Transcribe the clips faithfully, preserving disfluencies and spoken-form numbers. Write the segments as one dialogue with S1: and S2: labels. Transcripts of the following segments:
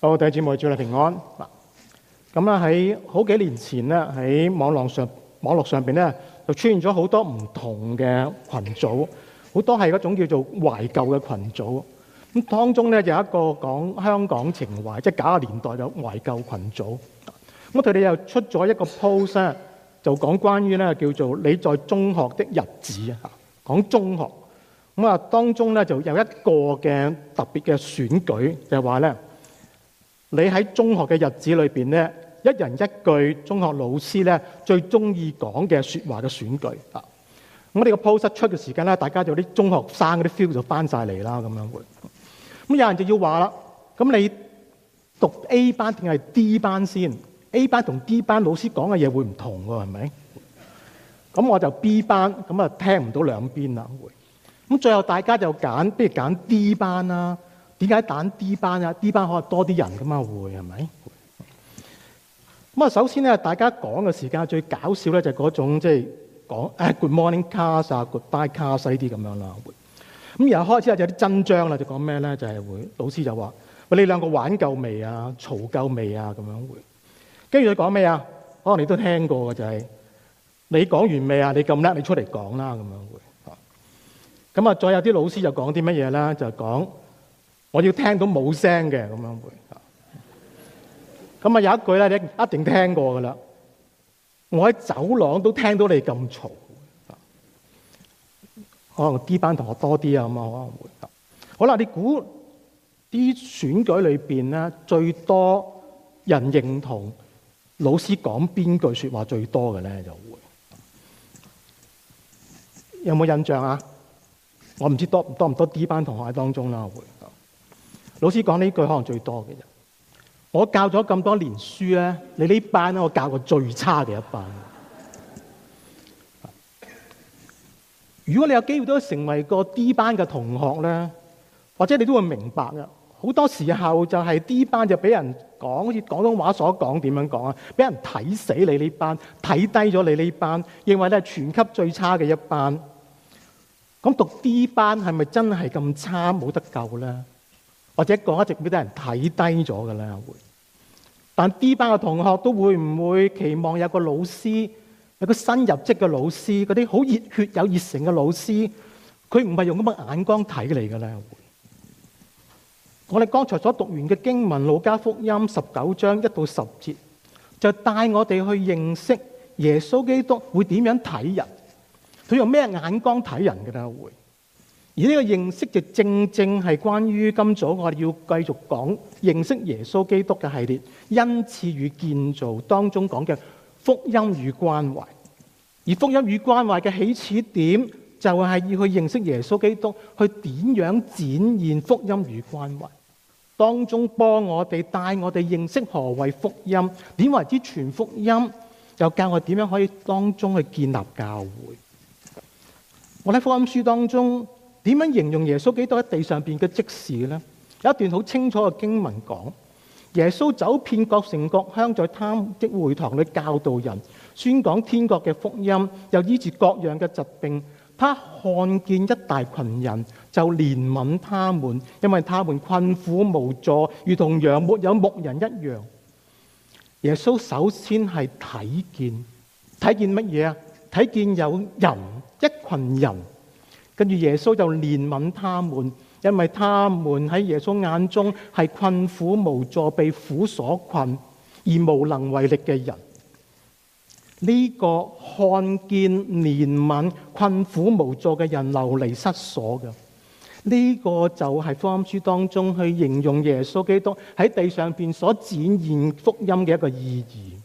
S1: 好，弟兄姊妹，祝你平安。嗱，咁啊喺好幾年前咧，喺網絡上網絡上邊咧，就出現咗好多唔同嘅群組，好多係嗰種叫做懷舊嘅群組。咁當中咧有一個講香港情懷，即係九十年代嘅懷舊群組。咁佢哋又出咗一個 post 咧，就講關於咧叫做你在中學的日子啊，講中學。咁啊，當中咧就有一個嘅特別嘅選舉，就係話咧，你喺中學嘅日子裏邊咧，一人一句中學老師咧最中意講嘅説話嘅選舉啊。咁我哋個 post 出嘅時間咧，大家就啲中學生嗰啲 feel 就翻晒嚟啦，咁樣會。咁有人就要話啦，咁你讀 A 班定係 D 班先 ？A 班同 D 班老師講嘅嘢會唔同喎，係咪？咁我就 B 班，咁啊聽唔到兩邊啦，會。咁最後大家就揀，不如揀 D 班啦。點解揀 D 班啊 ？D 班可能多啲人噶嘛，會係咪？咁啊，首先咧，大家講嘅時間最搞笑咧，就係嗰種即係講誒 Good morning class 啊 ，Goodbye class 呢啲咁樣啦。咁然後開始有啲真章啦，就講咩咧？就係會老師就話：喂，你兩個玩夠未啊？嘈夠未啊？咁樣會。跟住佢講咩啊？可能你都聽過嘅就係你講完未啊？你咁叻，你出嚟講啦咁樣會。咁啊，再有啲老師就講啲乜嘢咧？就講我要聽到冇聲嘅咁樣會。咁啊有一句咧，你一定聽過噶啦。我喺走廊都聽到你咁嘈。可能 D 班同學多啲啊，咁啊可能會。好啦，你估啲選舉裏邊咧，最多人認同老師講邊句説話最多嘅咧，就會有冇印象啊？我唔知多多唔多 D 班同學喺當中啦，會。老師講呢句可能最多嘅人。我教咗咁多年書咧，你呢班咧我教過最差嘅一班。如果你有機會都成為個 D 班嘅同學咧，或者你都會明白嘅。好多時候就係 D 班就俾人講，好似廣東話所講點樣講啊？俾人睇死你呢班，睇低咗你呢班，認為你係全級最差嘅一班。咁讀 D 班係咪真係咁差冇得救咧？或者講一直俾啲人睇低咗嘅咧？會。但 D 班嘅同學都會唔會期望有個老師，有個新入職嘅老師，嗰啲好熱血有熱誠嘅老師，佢唔係用咁嘅眼光睇你嘅咧？會。我哋剛才所讀完嘅經文《路加福音》十九章一到十節，就帶我哋去認識耶穌基督會點樣睇人。佢用咩眼光睇人嘅咧？會，而呢個認識就正正係關於今早我哋要繼續講認識耶穌基督嘅系列，恩賜與建造當中講嘅福音與關懷。而福音與關懷嘅起始點就係要去認識耶穌基督，去點樣展現福音與關懷，當中幫我哋帶我哋認識何謂福音，點為之傳福音，又教我點樣可以當中去建立教會。我喺福音書當中點樣形容耶穌基督喺地上邊嘅職事呢？有一段好清楚嘅經文講，耶穌走遍各城各鄉，在他的會堂裏教導人，宣講天國嘅福音，又醫治各樣嘅疾病。他看見一大群人，就憐憫他們，因為他們困苦無助，如同羊沒有牧人一樣。耶穌首先係睇見，睇見乜嘢啊？睇見有人，一群人，跟住耶穌就憐憫他們，因為他們喺耶穌眼中係困苦無助、被苦所困而無能為力嘅人。呢、這個看見憐憫困苦無助嘅人流離失所嘅，呢、這個就係福音書當中去形容耶穌基督喺地上邊所展現福音嘅一個意義。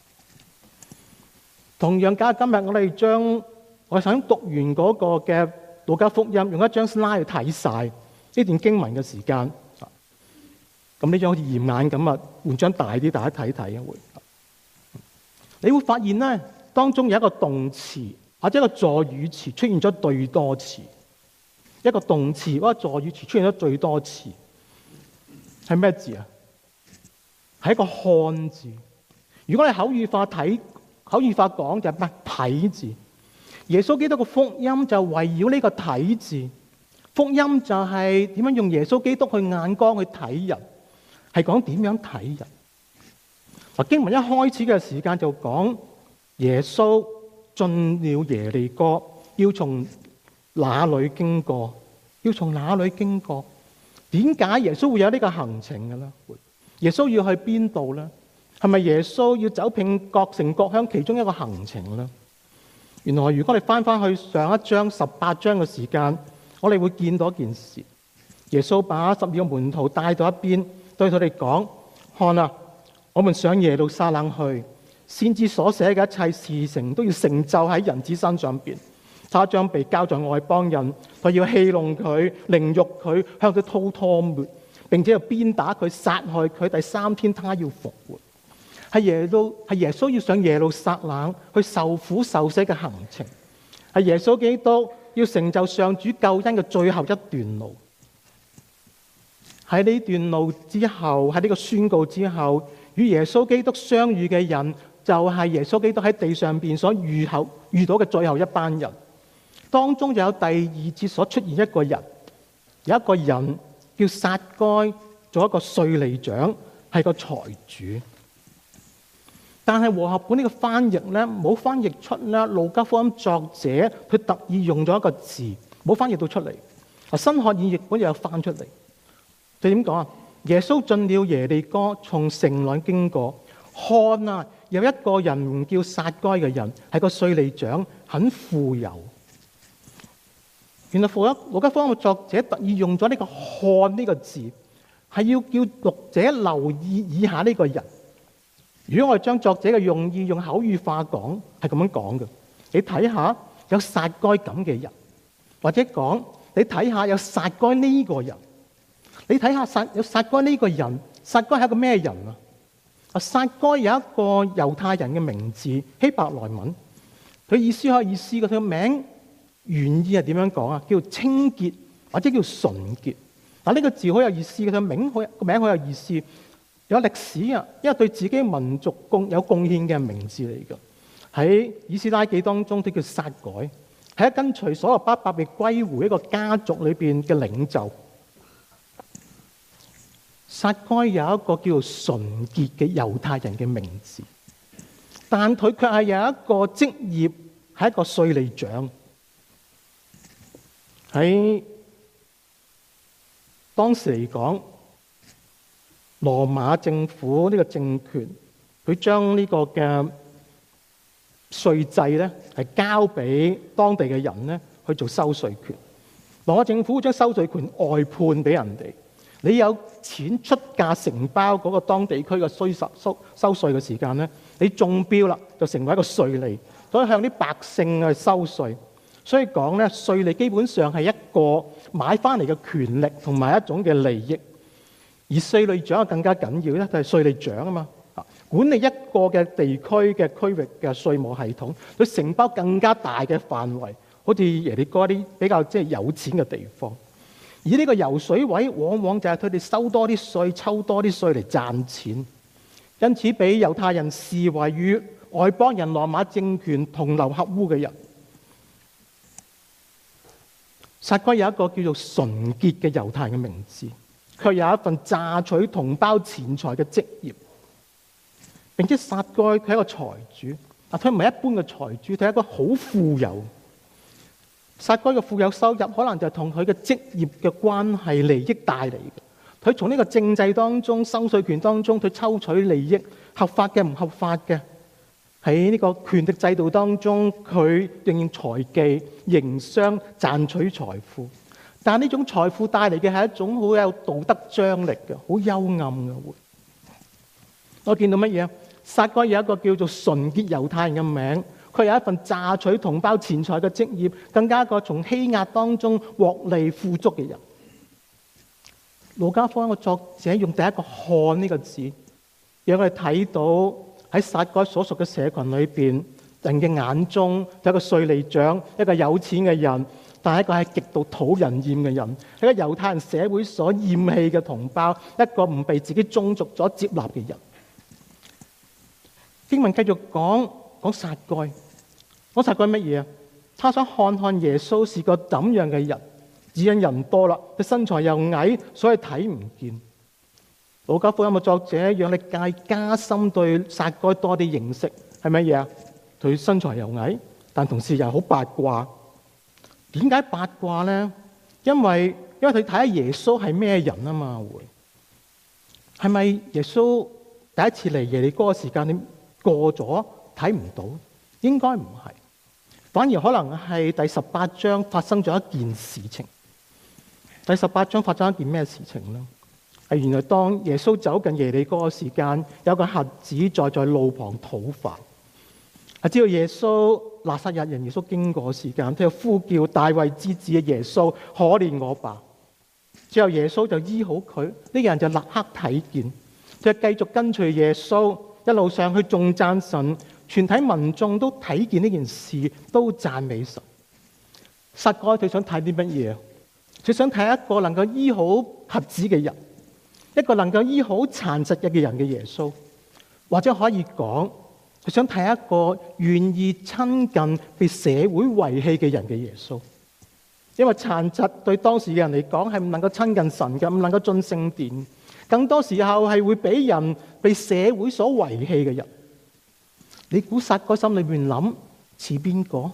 S1: 同樣，假如今日我哋將我想讀完嗰個嘅路加福音，用一張 slide 去睇晒呢段經文嘅時間，咁呢張好似驗眼咁啊，換張大啲，大家睇睇啊會。你會發現咧，當中有一個動詞或者一個助語詞出現咗最多次，一個動詞或者助語詞出現咗最多次，係咩字啊？係一個看字。如果你口語化睇，口語化講就係乜睇字。耶穌基督嘅福音就圍繞呢個睇字。福音就係點樣用耶穌基督去眼光去睇人。 係講點樣睇人。嗱，經文一開始嘅時間就講耶穌進了耶利哥，要從那裏經過，要從那裏經過。點解耶穌會有呢個行程嘅咧？耶穌要去邊度咧？係咪耶穌要走遍各城各鄉其中一個行程咧？原來如果你翻翻去上一章十八章嘅時間，我哋會見到一件事。耶穌把十二個門徒帶到一邊，對佢哋講：看啊，我們上耶路撒冷去，先知所寫嘅一切事情都要成就喺人子身上邊。他將被交在外邦人，佢要戲弄佢、凌辱佢、向佢吐唾沫，並且又鞭打佢、殺害佢。第三天他要復活。係耶路係耶穌要上耶路撒冷去受苦受死嘅行程，係耶穌基督要成就上主救恩嘅最後一段路。喺呢段路之後，喺呢個宣告之後，與耶穌基督相遇嘅人就係耶穌基督喺地上邊所遇後遇到嘅最後一班人。當中就有第二節所出現一個人，有一個人叫撒該，做一個稅吏長，係個財主。但係和合本呢個翻譯咧，冇翻譯出咧路加福音作者佢特意用咗一個字，冇翻譯到出嚟。啊，新學演譯本又有翻出嚟。佢點講啊？耶穌進了耶利哥，從城內經過，看啊，有一個人名叫撒該嘅人，係個稅吏長，很富有。原來福音路加福音嘅作者特意用咗呢個看呢個字，係要叫讀者留意以下呢個人。如果我哋將作者嘅用意用口語化講，係咁樣講嘅。你睇下有撒該咁嘅人，或者講你睇下有撒該呢個人，你睇下撒有撒該呢個人，撒該係一個咩人啊？啊，撒該有一個猶太人嘅名字，希伯來文，佢意思係意思嘅，佢個名原意係點樣講啊？叫清潔或者叫純潔。嗱，呢個字好有意思嘅，佢名好個名好有意思。有歷史啊，因為對自己民族貢有貢獻嘅名字嚟㗎。喺以斯拉記當中，都叫撒該，係跟隨所羅巴伯被歸回一個家族裏邊嘅領袖。撒該有一個叫做純潔嘅猶太人嘅名字，但佢卻係有一個職業，係一個稅吏長。喺當時嚟講，羅馬政府呢個政權，佢將呢個嘅稅制咧係交俾當地嘅人咧去做收稅權。羅馬政府將收稅權外判俾人哋，你有錢出價承包嗰個當地區嘅稅收收收稅嘅時間咧，你中標啦，就成為一個稅吏，所以向啲百姓去收稅。所以講咧，稅吏基本上係一個買翻嚟嘅權力同埋一種嘅利益。而稅吏長更加緊要咧，就係稅吏長啊嘛，管理一個嘅地區嘅區域嘅稅務系統，佢承包更加大嘅範圍，好似耶利哥啲比較即係有錢嘅地方。而呢個油水位往往就係佢哋收多啲稅、抽多啲稅嚟賺錢，因此俾猶太人視為與外邦人羅馬政權同流合污嘅人。撒該有一個叫做純潔嘅猶太人嘅名字，卻有一份榨取同胞錢財嘅職業，並且撒該佢係一個財主，啊，佢唔係一般嘅財主，佢係一個好富有。撒該嘅富有收入可能就係同佢嘅職業嘅關係、利益帶嚟嘅。佢從呢個政制當中、收稅權當中，佢抽取利益，合法嘅、唔合法嘅，喺呢個權力制度當中，佢仍然財技、營商、賺取財富。但呢種財富帶嚟嘅係一種好有道德張力嘅，好幽暗嘅。會我見到乜嘢啊？撒該有一個叫做純潔猶太人嘅名，佢有一份榨取同胞錢財嘅職業，更加一個從欺壓當中獲利富足嘅人。路加福音嘅作者用第一個看呢個字，讓我哋睇到喺撒該所屬嘅社群裏邊，人嘅眼中有一個稅吏長，一個有錢嘅人。但係一個係極度討人厭嘅人，係一個猶太人社會所厭棄嘅同胞，一個唔被自己宗族所接納嘅人。經文繼續講講撒該，講撒該乜嘢啊？他想看看耶穌是個怎樣嘅人，只因人多啦，佢身材又矮，所以睇唔見。 路加福音嘅作者讓你介加深對撒該多啲認識，係乜嘢啊？佢身材又矮，但同時又好八卦。點解八卦咧？因為因為佢睇下耶穌係咩人啊嘛，會係咪耶穌第一次嚟耶利哥嘅時間你過咗睇唔到？應該唔係，反而可能係第十八章發生咗一件事情。第十八章發生一件咩事情咧？係原來當耶穌走近耶利哥嘅時間，有個瞎子坐在路旁討飯。啊，知道耶穌拿撒勒人耶穌經過嘅時間，佢就呼叫大衛之子嘅耶穌，可憐我吧。之後耶穌就醫好佢，呢、這個人就立刻睇見，佢就繼續跟隨耶穌，一路上去頌讚神，全體民眾都睇見呢件事，都讚美神。撒該佢想睇啲乜嘢？佢想睇一個能夠醫好瞎子嘅人，一個能夠醫好殘疾嘅人嘅耶穌，或者可以講，佢想睇一個願意親近被社會遺棄嘅人嘅耶穌。因為殘疾對當時嘅人嚟講係唔能夠親近神嘅，唔能夠進聖殿，更多時候係會俾人被社會所遺棄嘅人。你估撒該心裏面諗似邊個？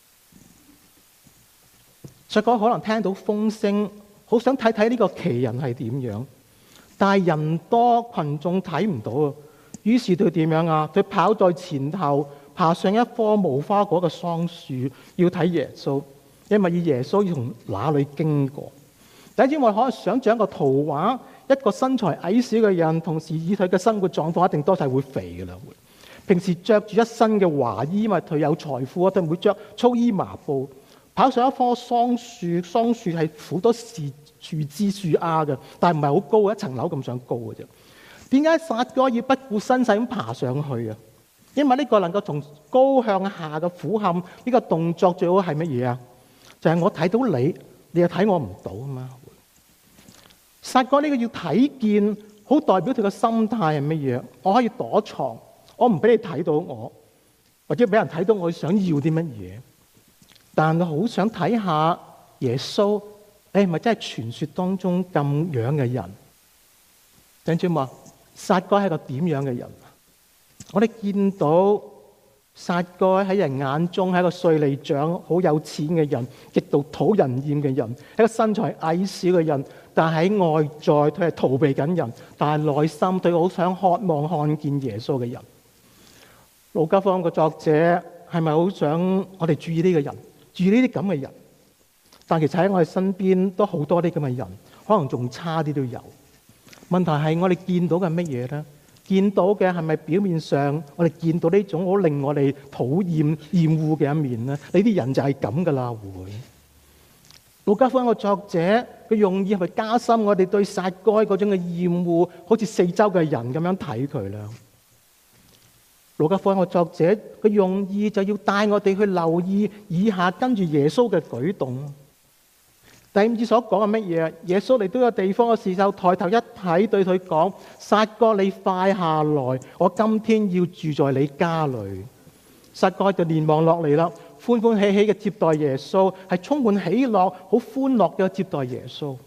S1: 撒該可能聽到風聲，好想睇睇呢個奇人係點樣，但係人多群眾睇唔到啊。於是佢點樣啊？佢跑在前頭，爬上一棵無花果嘅桑樹，要睇耶穌。因為以耶穌要從哪裏經過？第一，我哋可以想象一個圖畫，一個身材矮小嘅人，同時以佢嘅生活狀況，一定多數係會肥嘅啦。平時着住一身嘅華衣，因為佢有財富，佢唔會着粗衣麻布。跑上一棵桑樹，桑樹係好多樹樹枝樹丫嘅，但係唔係好高，一層樓咁上高嘅啫。點解撒該要不顧身世咁爬上去啊？因為呢個能夠從高向下嘅俯瞰，呢個動作最好係乜嘢啊？就係我睇到你，你又睇我唔到啊嘛。撒該呢個要睇見，好代表佢個心態係乜嘢？我可以躲藏，我唔俾你睇到我，或者俾人睇到我想要啲乜嘢。但我好想睇下耶穌，你係咪真係傳說當中咁樣嘅人？聽住嘛，撒該係個點樣嘅人？我哋見到撒該喺人眼中係一個稅吏長，好有錢嘅人，極度討人厭嘅人，係一個身材矮小嘅人，但喺外在佢係逃避緊人，但係內心對好想渴望看見耶穌嘅人。路加福音嘅作者係咪好想我哋注意呢個人，注意呢啲咁嘅人？但其實喺我哋身邊都好多啲咁嘅人，可能仲差啲都有。問題係我哋見到嘅乜嘢咧？見到嘅係咪表面上我哋見到呢種好令我哋討厭厭惡嘅一面咧？呢啲人就係咁噶啦，會。路加福音個作者佢用意係咪加深我哋對撒該嗰種嘅厭惡，好似四周嘅人咁樣睇佢啦？路加福音個作者佢用意就要帶我哋去留意以下跟住耶穌嘅舉動。第五節所講係乜嘢？耶穌嚟到個地方嘅時候，抬頭一睇，對佢講：撒該，你快下來，我今天要住在你家裏。撒該就連忙落嚟啦，歡歡喜喜嘅接待耶穌，係充滿喜樂、好歡樂嘅接待耶穌。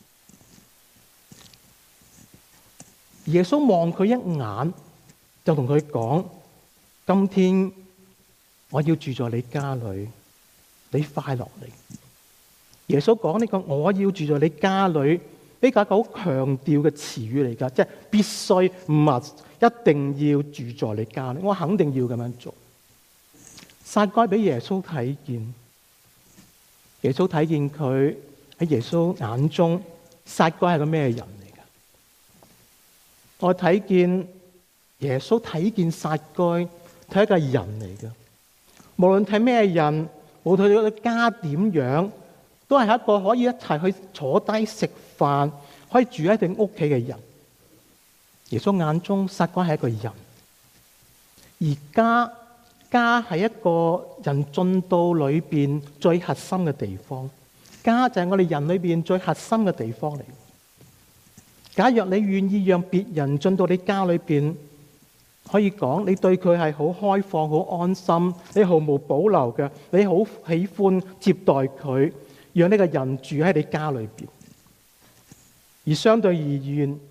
S1: 耶穌望佢一眼，就同佢講：今天我要住在你家裏，你快落嚟。耶穌講呢個我要住在你家裏，呢個係一個好強調嘅詞語嚟噶，即係必須唔係一定要住在你家裏，我肯定要咁樣做。撒該俾耶穌睇見，耶穌睇見佢喺耶穌眼中，撒該係個咩人嚟噶？我睇見耶穌睇見撒該，佢係一個人嚟噶。無論睇咩人，無論佢嘅家點樣，都係一個可以一齊去坐低食飯，可以住喺佢屋企嘅人。耶穌眼中撒該係一個人，而家家係一個人進到裏邊最核心嘅地方。家就係我哋人裏邊最核心嘅地方嚟。假若你願意讓別人進到你家裏邊，可以講你對佢係好開放、好安心，你毫無保留嘅，你好喜歡接待佢。讓呢個人住喺你家裏邊，而相對而言，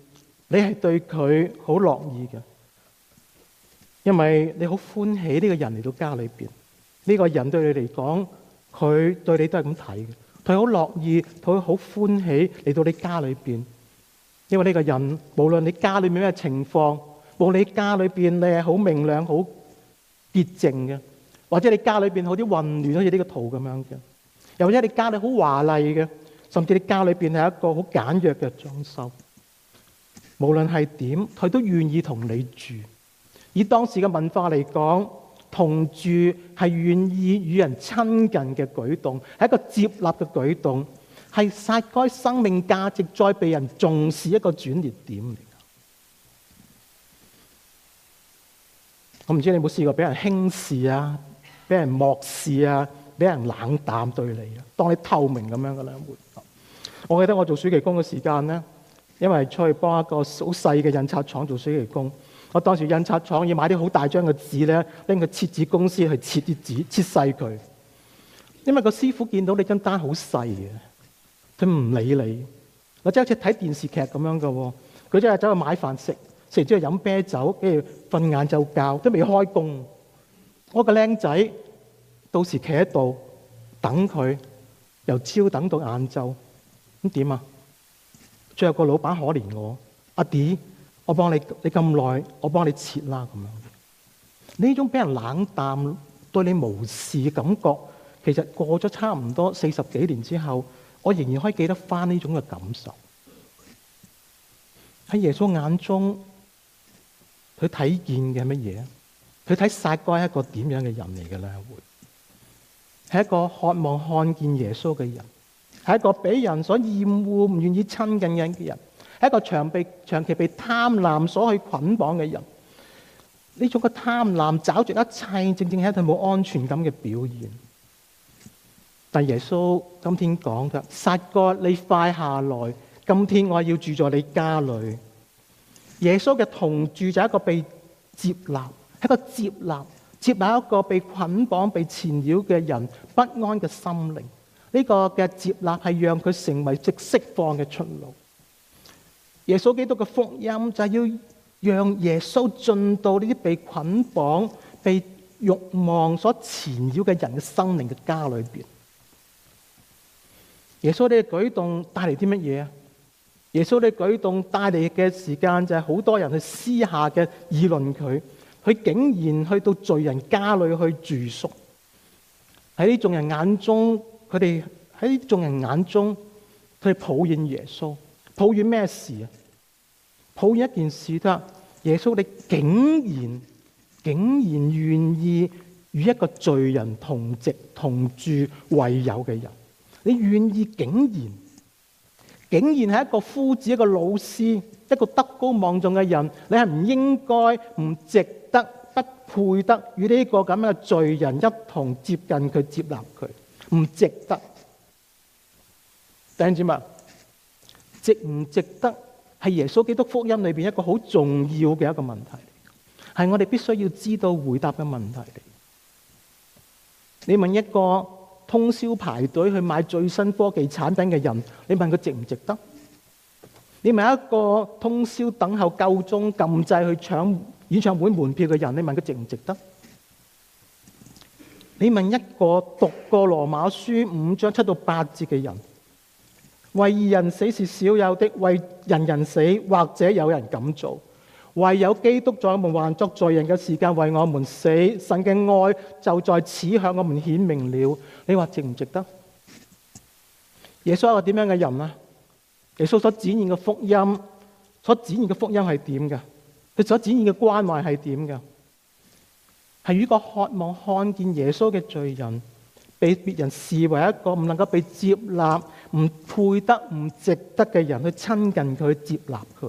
S1: 你係對佢好樂意嘅，因為你好歡喜呢個人嚟到家裏邊。呢個人對你嚟講，佢對你都係咁睇嘅，佢好樂意，佢好歡喜嚟到你家裏邊。因為呢個人無論你家裏面咩情況，無論你家裏邊你係好明亮、好潔淨嘅，或者你家裏邊好啲混亂，好似呢個圖咁樣嘅，又或者你家裏好華麗嘅，甚至你家裏邊係一個好簡約嘅裝修，無論係點，佢都願意同你住。以當時嘅文化嚟講，同住係願意與人親近嘅舉動，係一個接納嘅舉動，係撒該生命價值再被人重視一個轉捩點嚟。我唔知你有冇試過俾人輕視啊，俾人漠視啊，俾人冷淡對你啊，當你透明咁樣嘅咧會。我記得我做暑期工嘅時間咧，因為出去幫一個好細嘅印刷廠做暑期工。我當時印刷廠要買啲好大張嘅紙咧，拎個設紙公司去切啲紙，切細佢。因為個師傅見到你張單好細嘅，佢唔理你。或者好似睇電視劇咁樣嘅喎，佢真係走去買飯食，食完之後飲啤酒，跟住瞓晏晝覺，都未開工。我個僆仔到時企喺度等佢，由朝等到晏晝，咁點啊？最後個老闆可憐我，阿弟。我幫你，你咁耐，我幫你切啦咁樣。呢種俾人冷淡、對你無視嘅感覺，其實過咗差唔多四十幾年之後，我仍然可以記得翻呢種嘅感受。喺耶穌眼中，佢睇見嘅乜嘢？佢睇撒該係一個點樣嘅人嚟嘅咧？會係一個渴望看見耶穌嘅人，係一個俾人所厭惡、唔願意親近嘅人。係一個長被長期被貪婪所去捆綁嘅人，呢種嘅貪婪找住一切，正正係一種冇安全感嘅表現。但耶穌今天講嘅，撒該你快下來，今天我要住在你家裏。耶穌嘅同住就係一個被接納，係一個接納，接納一個被捆綁、被纏繞嘅人不安嘅心靈。呢個嘅接納係讓佢成為即釋放嘅出路。耶穌基督嘅福音就係要讓耶穌進到呢啲被捆綁、被慾望所纏繞嘅人嘅生命嘅家裏邊。耶穌呢個舉動帶嚟啲乜嘢啊？耶穌呢個舉動帶嚟嘅時間就係好多人去私下嘅議論佢，佢竟然去到罪人家裏去住宿。喺呢眾人眼中，佢哋喺呢眾人眼中，佢哋抱怨耶穌。抱怨咩事啊？抱怨一件事得，耶穌你竟然竟然願意與一個罪人同席同住為友嘅人，你願意竟然竟然係一個夫子、一個老師、一個德高望重嘅人，你係唔應該、唔值得、不配得與呢個咁樣嘅罪人一同接近佢、接納佢，唔值得。弟兄姊妹，值唔值得係耶穌基督福音裏邊一個好重要嘅一個問題，係我哋必須要知道回答嘅問題。你問一個通宵排隊去買最新科技產品嘅人，你問佢值唔值得？你問一個通宵等候夠鐘撳掣去搶演唱會門票嘅人，你問佢值唔值得？你問一個讀過羅馬書五章七到八節嘅人，為義人死是少有的，為人人死或者有人敢做，唯有基督在我們還作罪人嘅時間為我們死，神嘅愛就在此向我們顯明了。你話值唔值得？耶穌係一個點樣嘅人啊？耶穌所展現嘅福音，所展現嘅福音係點嘅？佢所展現嘅關懷係點嘅？係與個渴望看見耶穌嘅罪人，被別人視為一個唔能夠被接納、唔配得、唔值得嘅人去親近佢、接納佢。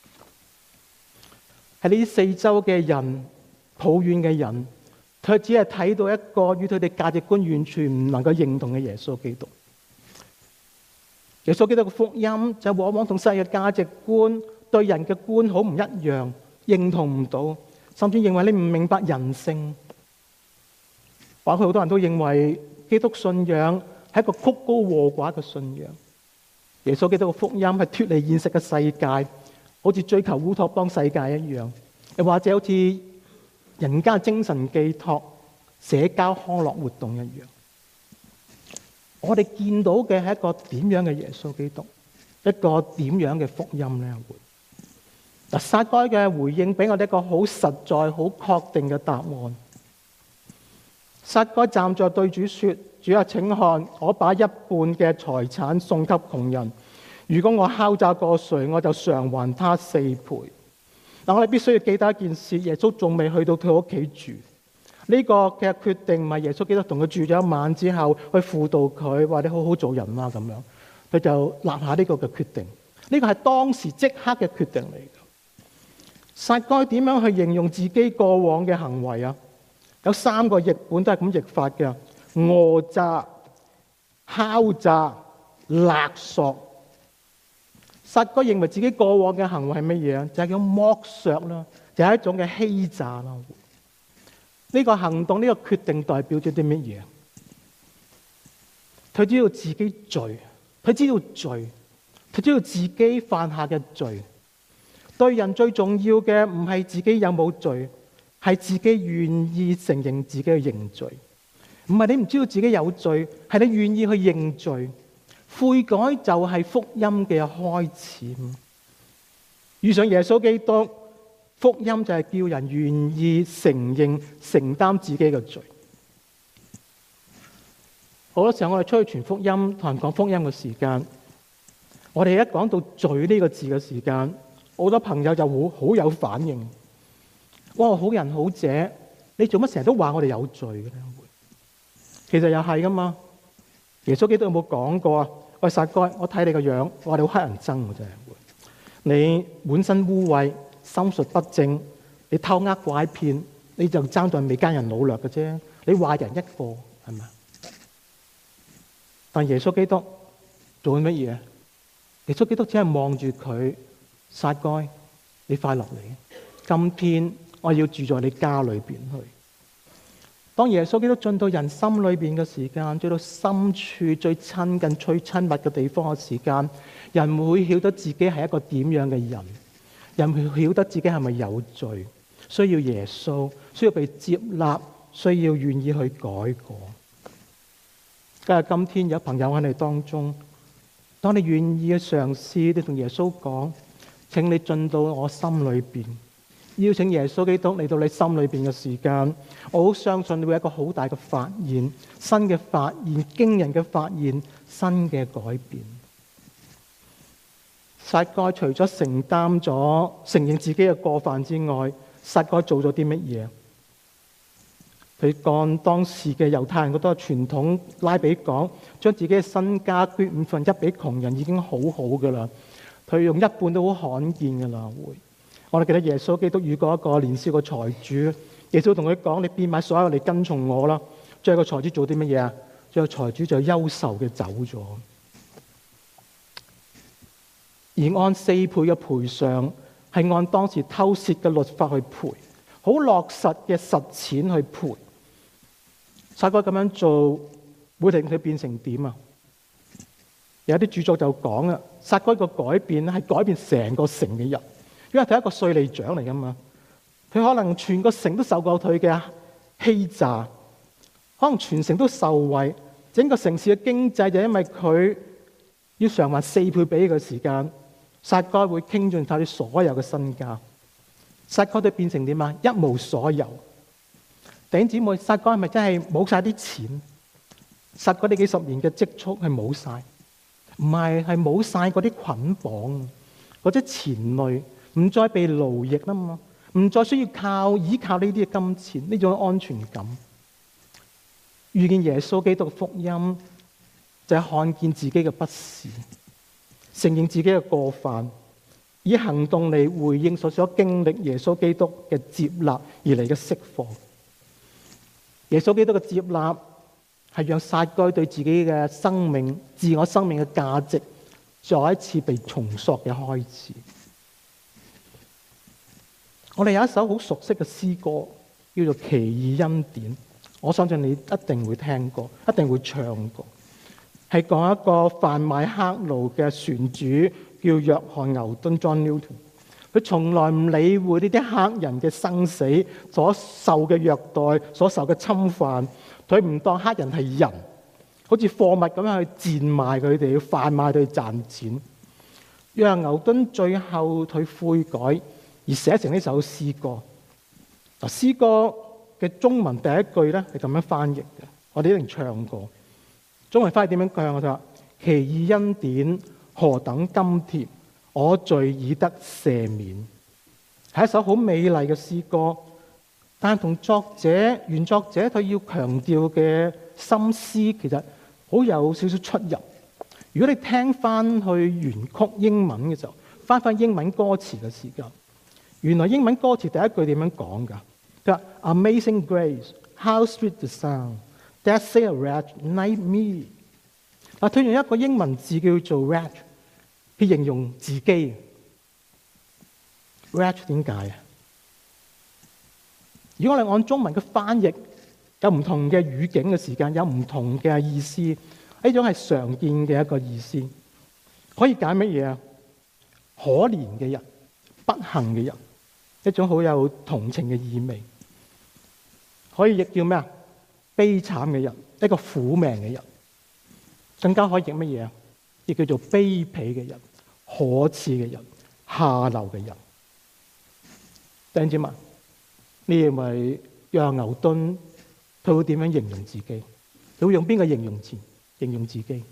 S1: 係呢啲四周嘅人、抱怨嘅人，佢只係睇到一個與佢哋價值觀完全唔能夠認同嘅耶穌基督。耶穌基督嘅福音就往往同世界價值觀、對人嘅觀好唔一樣，認同唔到，甚至認為你唔明白人性。包括好多人都認為基督信仰係一個曲高和寡嘅信仰。耶穌基督嘅福音係脫離現實嘅世界， 好似追求烏托邦世界一樣，又或者好似人家精神寄託、社交康樂活動一樣。我哋見到嘅係一個點樣嘅耶穌基督，一個點樣嘅福音呢？嗱，撒該嘅回應俾我哋一個好實在、好確定嘅答案。撒該站在對主說：主啊，請看，我把一半嘅財產送給窮人。如果我敲詐過誰，我就償還他四倍。嗱，我哋必須要記得一件事：耶穌仲未去到佢屋企住。呢個嘅決定唔係耶穌基督同佢住咗一晚之後去輔導佢，話你好好做人啦咁樣，佢就立下呢個嘅決定。呢個係當時即刻嘅決定嚟嘅。撒該點樣去形容自己過往嘅行為啊？有三個譯本都係咁譯法嘅：訛詐、敲詐、勒索。撒該認為自己過往嘅行為係乜嘢啊？就係叫剝削啦，就係一種嘅欺詐啦。呢個行動、呢個決定代表咗啲乜嘢？佢知道自己罪，佢知道罪，佢知道自己犯下嘅罪。對人最重要嘅唔係自己有冇罪，係自己願意承認自己去認罪。唔係你唔知道自己有罪，係你願意去認罪。悔改就係福音嘅開始。遇上耶穌基督，福音就係叫人願意承認、承擔自己嘅罪。好多時候我哋出去傳福音、同人講福音嘅時間，我哋一講到罪呢個字嘅時間，好多朋友就好好有反應。哇，好人好姐，你做乜成日都話我哋有罪嘅咧？其實又係噶嘛。耶穌基督有冇講過啊？喂，撒該，我睇你個樣，我話你好乞人憎嘅真係。你滿身污穢，心術不正，你偷呃拐騙，你就爭在未奸人擄掠嘅啫。你話人一個係咪？但耶穌基督做緊乜嘢？耶穌基督只係望住佢，撒該，你快樂嚟。今天我要住在你家裏邊去。當耶穌基督進到人心裏邊嘅時間，進到深處最親近、最親密嘅地方嘅時間，人會曉得自己係一個點樣嘅人，人會曉得自己係咪有罪，需要耶穌，需要被接納，需要願意去改過。今日今天有朋友喺你當中，當你願意去嘗試，你同耶穌講：請你進到我心裏邊。邀請耶穌基督嚟到你心裏邊嘅時間，我好相信你會有一個好大嘅發現，新嘅發現，驚人嘅發現，新嘅改變。撒該除咗承擔咗承認自己嘅過犯之外，撒該做咗啲乜嘢？佢按當時嘅猶太人嗰個傳統，拉比講，將自己嘅身家捐五分一俾窮人已經好好噶啦，佢用一半都好罕見噶啦會。我哋記得耶穌基督遇過一個年少嘅財主，耶穌同佢講：你變賣所有嚟跟從我啦。最後個財主做啲乜嘢啊？最後財主就憂愁嘅走咗。而按四倍嘅賠償，係按當時偷竊嘅律法去賠，好落實嘅實錢去賠。撒該咁樣做，會令佢變成點啊？有啲著作就講啊，撒該個改變係改變成個城嘅人。因為佢係一個稅吏長嚟噶嘛，佢可能全個城都受過佢嘅欺詐，可能全城都受惠，整個城市嘅經濟就因為佢要償還四倍俾嘅時間，撒該會傾盡晒佢所有嘅身家，撒該都變成點啊？一無所有。弟兄姊妹，撒該係咪真係冇晒啲錢？撒該呢幾十年嘅積蓄係冇晒，唔係，係冇晒嗰啲捆綁，嗰啲纏累。唔再被奴役啦嘛，唔再需要靠依靠呢啲嘅金錢，呢種安全感。遇見耶穌基督嘅福音，就係看見自己嘅不是，承認自己嘅過犯，以行動嚟回應所所經歷耶穌基督嘅接納而嚟嘅釋放。耶穌基督嘅接納係讓撒該對自己嘅生命、自我生命嘅價值再一次被重塑嘅開始。我哋有一首好熟悉嘅詩歌，叫做《奇異恩典》，我相信你一定會聽過，一定會唱過。係講一個販賣黑奴嘅船主，叫約翰牛頓 John Newton。 佢從來唔理會呢啲黑人嘅生死、所受嘅虐待、所受嘅侵犯，佢唔當黑人係人，好似貨物咁樣去賤賣佢哋，要販賣佢哋賺錢。約翰牛頓最後佢悔改而寫成呢首詩歌。嗱，詩歌嘅中文第一句咧係咁樣翻譯嘅，我哋一定唱過。中文翻譯點樣唱？我就話：奇異恩典何等甘甜，我罪已得赦免。係一首好美麗嘅詩歌，但係同作者原作者佢要強調嘅心思其實好有少少出入。如果你聽翻去原曲英文嘅時候，翻翻英文歌詞嘅時間，原來英文歌詞第一句點樣講㗎？佢話 Amazing Grace, how sweet the sound that saved a wretch like me。嗱，佢用一個英文字叫做 wretch 去形容自己。wretch 點解啊？如果我哋按中文嘅翻譯，有唔同嘅語境嘅時間，有唔同嘅意思。呢種係常見嘅一個意思，可以解乜嘢啊？可憐嘅人、不幸嘅人，一種好有同情嘅意味。可以譯叫咩啊？悲慘嘅人，一個苦命嘅人。更加可以譯乜嘢啊？亦叫做卑鄙嘅人、可恥嘅人、下流嘅人。弟兄姊妹，你認為約翰牛頓佢會點樣形容自己？佢會用邊個形容詞形容自己？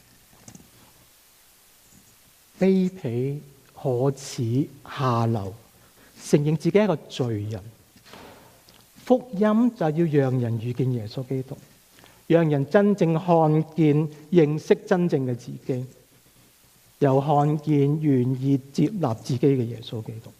S1: 卑鄙、可恥、下流，承認自己係一個罪人。福音就係要讓人遇見耶穌基督，讓人真正看見、認識真正嘅自己，又看見願意接納自己嘅耶穌基督。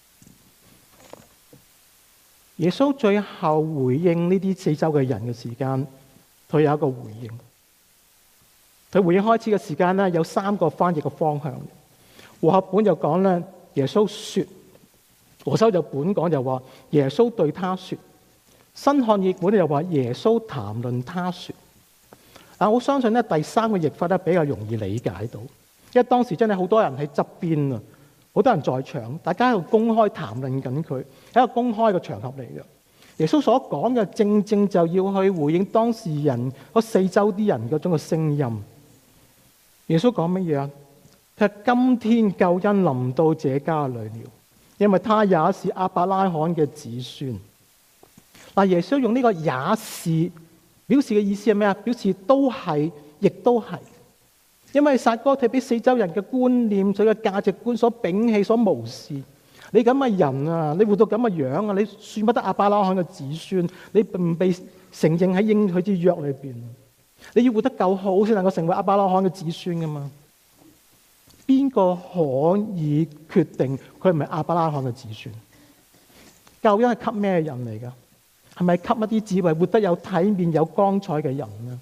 S1: 耶穌最後回應呢啲四周嘅人嘅時間，佢有一個回應。佢回應開始嘅時間咧，有三個翻譯嘅方向。和合本就講咧，耶穌說；和修就本講就話耶穌對他說；新漢譯本就話耶穌談論他說。啊，我相信咧第三個譯法咧比較容易理解到，因為當時真係好多人喺側邊啊，好多人在場，大家喺度公開談論緊佢，係一個公開嘅場合嚟嘅。耶穌所講嘅正正就要去回應當事人嗰四周啲人嗰種嘅聲音。耶穌講乜嘢啊？佢話今天救恩臨到這家裏了，因為他也是亞伯拉罕嘅子孫。嗱，耶穌用呢個也是表示嘅意思係咩啊？表示都係，亦都係。因為撒該佢俾四周人嘅觀念、佢嘅價值觀所摒棄、所無視。你咁嘅人啊，你活到咁嘅樣啊，你算不得亞伯拉罕嘅子孫，你唔被承認喺應許之約裏邊。你要活得夠好先能夠成為亞伯拉罕嘅子孫噶嘛？邊個可以決定佢係咪亞伯拉罕嘅子孫？救恩係給咩人嚟噶？係咪給一啲只為活得有體面、有光彩嘅人呢？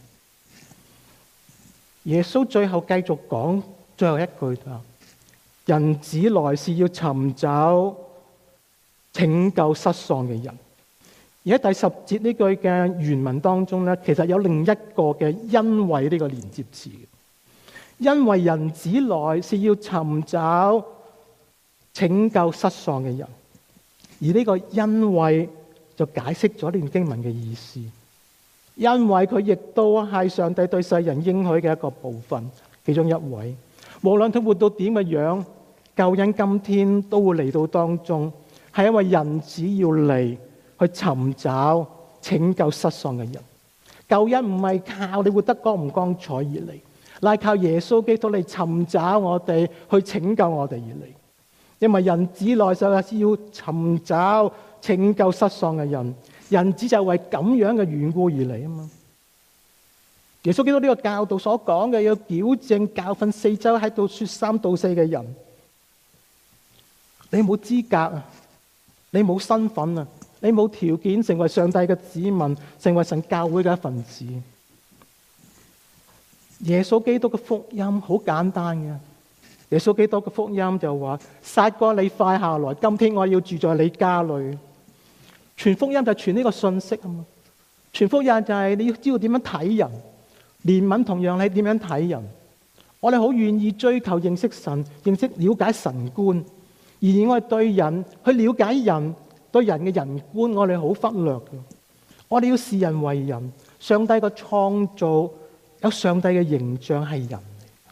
S1: 耶穌最後繼續講最後一句啊：人子來是要尋找拯救失喪嘅人。而喺第十節呢句嘅原文當中咧，其實有另一個嘅因為呢個連接詞。因為人子來是要尋找拯救失喪嘅人，而呢個因為就解釋咗呢段經文嘅意思。因為佢亦都係上帝對世人應許嘅一個部分，其中一位。無論佢活到點嘅樣，救恩今天都會嚟到當中，係因為人子要嚟去尋找拯救失喪嘅人。救恩唔係靠你活得光唔光彩而嚟，乃靠耶穌基督嚟尋找我哋，去拯救我哋而嚟。因為人子來就係要尋找拯救失喪嘅人，人子就為咁樣嘅緣故而嚟啊嘛。耶穌基督呢個教導所講嘅，要矯正教訓四周喺度說三道四嘅人，你冇資格啊，你冇身份啊，你冇條件成為上帝嘅子民，成為神教會嘅一份子。耶穌基督嘅福音好簡單嘅，耶穌基督嘅福音就話：撒該你快下來，今天我要住在你家裏。傳福音就係傳呢個信息啊嘛，傳福音就係你要知道點樣睇人，憐憫同樣你點樣睇人。我哋好願意追求認識神，認識了解神觀， 而我哋對人去了解人，對人嘅人觀，我哋好忽略嘅。我哋要視人為人，上帝嘅創造有上帝嘅形象係人嚟。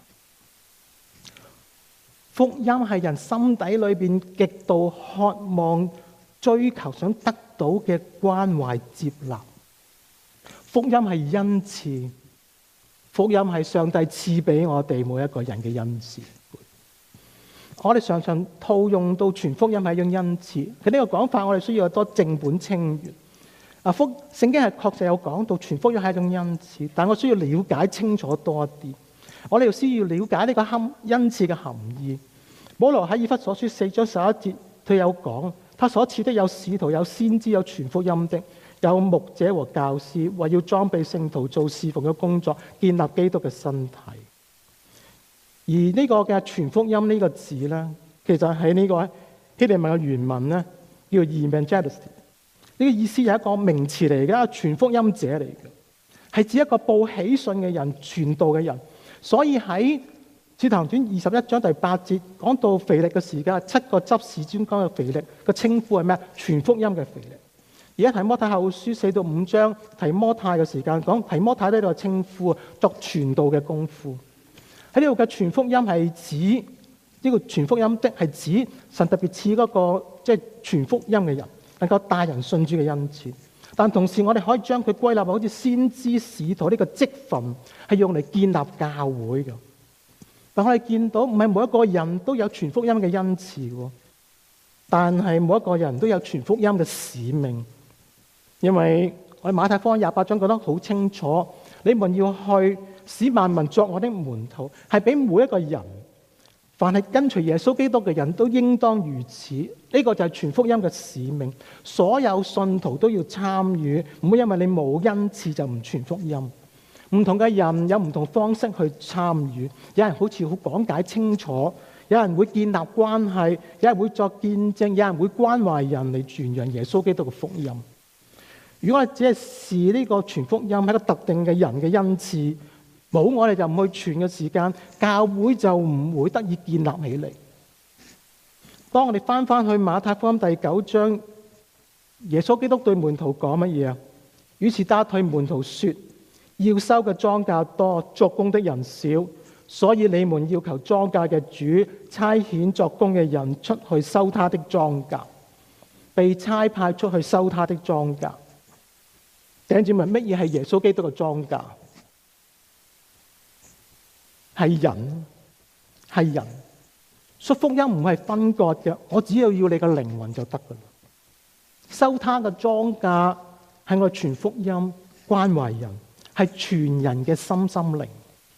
S1: 福音係人心底裏邊極度渴望、追求、想得到嘅關懷接納。福音係恩賜，福音係上帝賜俾我哋每一個人嘅恩賜。我哋常常套用到傳福音係一種恩賜，佢呢個講法我哋需要有多正本清源。啊，福聖經係確實有講到傳福音係一種恩賜，但我需要了解清楚多一啲。我哋又需要了解呢個恩賜嘅含義。保羅喺以弗所書四章十一節，佢有講，他所賜的有使徒、有先知、有傳福音的，有牧者和教師，為要裝備聖徒做侍奉嘅工作，建立基督嘅身體。而呢個嘅傳福音呢個字咧，其實喺呢個希臘文嘅原文咧，叫 evangelistic。呢個意思係一個名詞嚟嘅，傳福音者嚟嘅，係指一個報喜訊嘅人、傳道嘅人。所以喺《使徒行傳》二十一章第八節講到腓力嘅時間，七個執事之中嘅腓力嘅稱呼係咩？傳福音嘅腓力。而家提摩太後書四到五章提摩太嘅時間講提摩太呢度稱呼作傳道嘅功夫。喺呢度嘅傳福音係指呢、這個傳福音的係指神特別賜嗰個即係傳福音嘅人，能夠帶人信主嘅恩賜。但同時我哋可以將佢歸納為好似先知使徒呢個職分，係用嚟建立教會嘅。但我哋見到唔係每一個人都有傳福音嘅恩賜，但係每一個人都有傳福音嘅使命。因為我哋馬太福音廿八章講得好清楚，你們要去使萬民作我的門徒，係俾每一個人，凡係跟隨耶穌基督嘅人都應當如此。呢、這個就係傳福音嘅使命，所有信徒都要參與，唔會因為你冇恩賜就唔傳福音。唔同嘅人有唔同方式去參與，有人好似好講解清楚，有人會建立關係，有人會作見證，有人會關懷人嚟傳揚耶穌基督嘅福音。如果我哋只係視呢個傳福音係一個特定嘅人嘅恩賜，冇我哋就唔去傳嘅時間，教會就唔會得以建立起嚟。當我哋翻翻去馬太福音第九章，耶穌基督對門徒講乜嘢啊？於是他對門徒說：要收嘅莊稼多，作工的人少，所以你們要求莊稼嘅主差遣作工嘅人出去收他的莊稼。被差派出去收他的莊稼。弟兄姊妹，乜嘢係耶穌基督嘅莊稼？係人，係人。說福音唔係分割嘅，我只要要你嘅靈魂就得噶啦。收他嘅莊稼係我傳福音、關懷人，係全人嘅心心靈。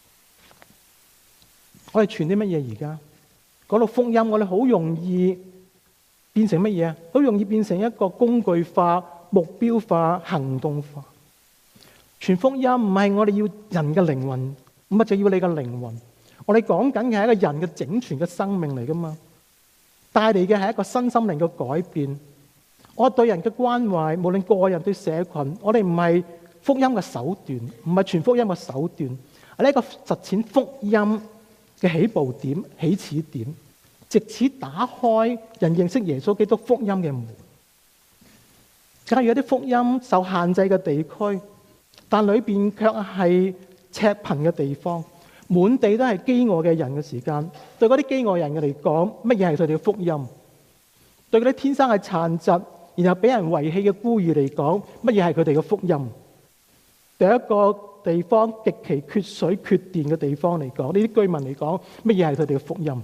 S1: 我哋傳啲乜嘢而家？講到福音，我哋好容易變成乜嘢？好容易變成一個工具化、目標化、行動化。傳福音唔係我哋要人嘅靈魂，唔係就要你嘅靈魂。我哋講緊嘅係一個人嘅整全嘅生命嚟噶嘛，帶嚟嘅係一個新心靈嘅改變。我對人嘅關懷，無論個人對社群，我哋唔係福音嘅手段，唔係傳福音嘅手段，係呢個實踐福音嘅起步點、起始點，藉此打開人認識耶穌基督福音嘅門。假如有啲福音受限制嘅地區，但裏邊卻係赤貧嘅地方，滿地都係飢餓嘅人嘅時間，對嗰啲飢餓人嘅嚟講，乜嘢係佢哋嘅福音？對嗰啲天生係殘疾，然後俾人遺棄嘅孤兒嚟講，乜嘢係佢哋嘅福音？對一個地方極其缺水缺電嘅地方嚟講，呢啲居民嚟講，乜嘢係佢哋嘅福音？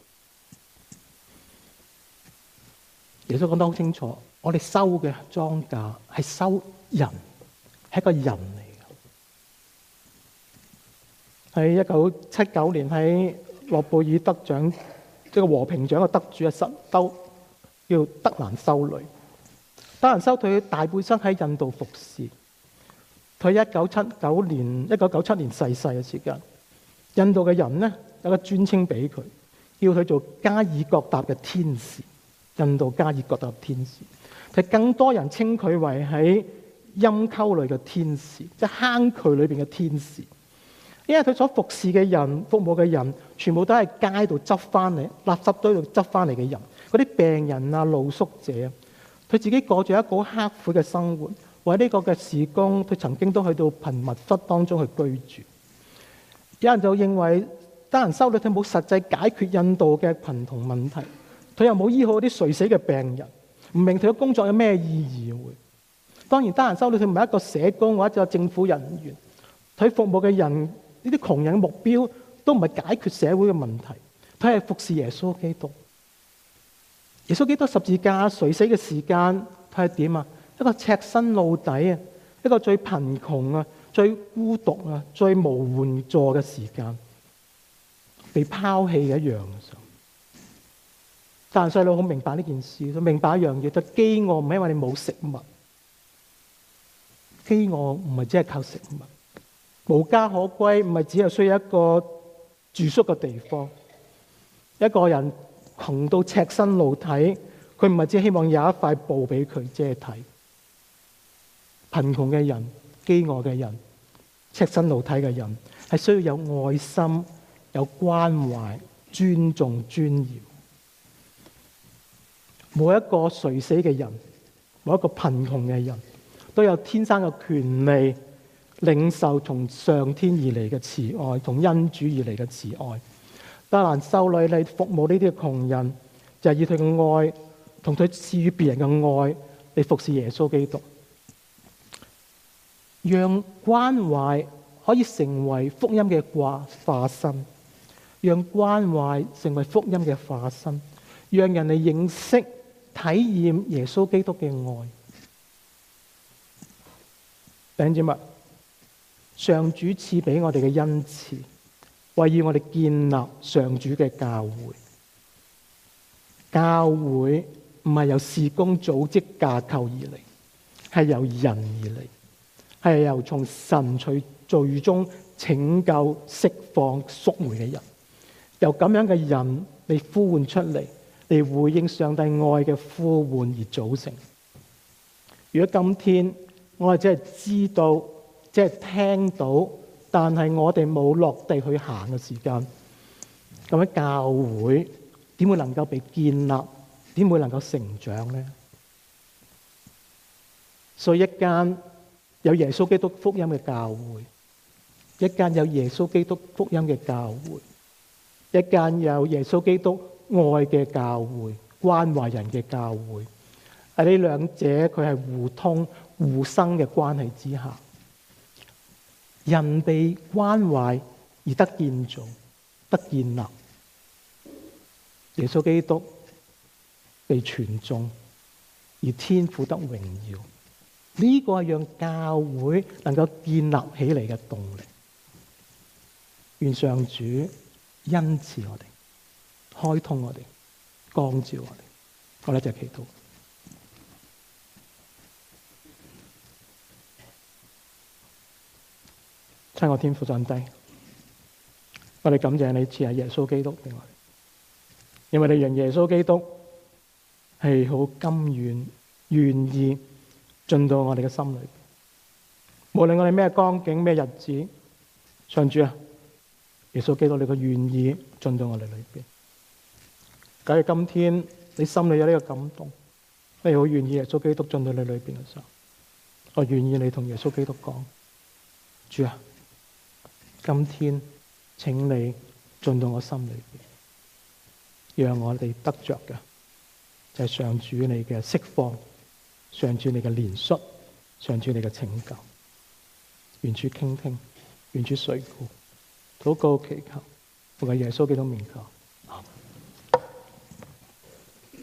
S1: 耶穌講得好清楚，我哋收嘅莊稼係收人，係一個人嚟嘅。喺一九七九年喺諾貝爾得獎，即係和平獎嘅得主啊，實都叫德蘭修女。德蘭修女大半生喺印度服侍。佢一九七九年一九九七年逝世嘅時間，印度嘅人呢有個尊稱俾佢，叫佢做加爾各答嘅天使。印度加爾各答天使，其實更多人稱佢為喺陰溝裏嘅天使，即係坑渠裏邊嘅天使。 因為佢所服侍嘅人、服務嘅人，全部都係街度執翻嚟、垃圾堆度執翻嚟嘅人，嗰啲病人啊、露宿者，佢自己過住一個好刻苦嘅生活。為呢個嘅事工，佢曾經都去到貧民窟當中去居住。有人就認為德蘭修女佢冇實際解決印度嘅貧窮問題，佢又冇醫好啲垂死嘅病人，唔明佢嘅工作有咩意義會？當然，德蘭修女佢唔係一個社工或者政府人員，佢服務嘅人呢啲窮人嘅目標都唔係解決社會嘅問題，佢係服侍耶穌基督。耶穌基督十字架垂死嘅時間，佢係點啊？一個赤身露體啊，一個最貧窮啊、最孤獨啊、最無援助嘅時間，被拋棄嘅一樣嘅時候。但細路好明白呢件事，佢明白一樣嘢，就飢餓唔係因為你冇食物，飢餓唔係只係靠食物，無家可歸唔係只係需要一個住宿嘅地方。一個人窮到赤身露體，佢唔係只希望有一塊布俾佢遮體。貧窮嘅人、飢餓嘅人、赤身露體嘅人，係需要有愛心、有關懷、尊重、尊嚴。每一個垂死嘅人，每一個貧窮嘅人，都有天生嘅權利領受從上天而嚟嘅慈愛，同恩主而嚟嘅慈愛。德蘭修女嚟服務呢啲窮人，就係以佢嘅愛同佢賜予別人嘅愛嚟服侍耶穌基督。讓關懷可以成為福音嘅化化身，讓關懷成為福音嘅化身，讓人嚟認識、體驗耶穌基督嘅愛。弟兄姊妹，上主賜俾我哋嘅恩賜，為要我哋建立上主嘅教會。教會唔係由事工組織架構而嚟，係由人而嚟。係由從神取最終拯救、釋放、贖回嘅人，由咁樣嘅人嚟呼喚出嚟，嚟回應上帝愛嘅呼喚而組成。如果今天我哋只係知道、只係聽到，但係我哋冇落地去行嘅時間，咁樣教會點會能夠被建立？點會能夠成長呢？所以一間有耶穌基督福音嘅教會，一間有耶穌基督福音嘅教會，一間有耶穌基督愛嘅教會，關懷人嘅教會，喺呢兩者佢係互通互生嘅關係之下，人被關懷而得建造、得建立，耶穌基督被傳頌，而天父得榮耀。呢個係讓教會能夠建立起嚟嘅動力。願上主恩賜我哋，開通我哋，光照我哋。我哋一齊祈禱。親愛天父上帝，我哋感謝你賜下耶穌基督俾我哋，因為你讓耶穌基督係好甘願願意進到我哋嘅心裏邊，無論我哋咩光景咩日子，上主啊，耶穌基督你個願意進到我哋裏邊。假如今天你心裏有呢個感動，你好願意耶穌基督進到你裏邊嘅時候，我願意你同耶穌基督講：主啊，今天請你進到我心裏邊，讓我哋得着嘅就係上主你嘅釋放，上主你嘅憐恤，上主你嘅拯救。願主傾聽，願主垂顧，禱告祈求，奉耶穌基督名求。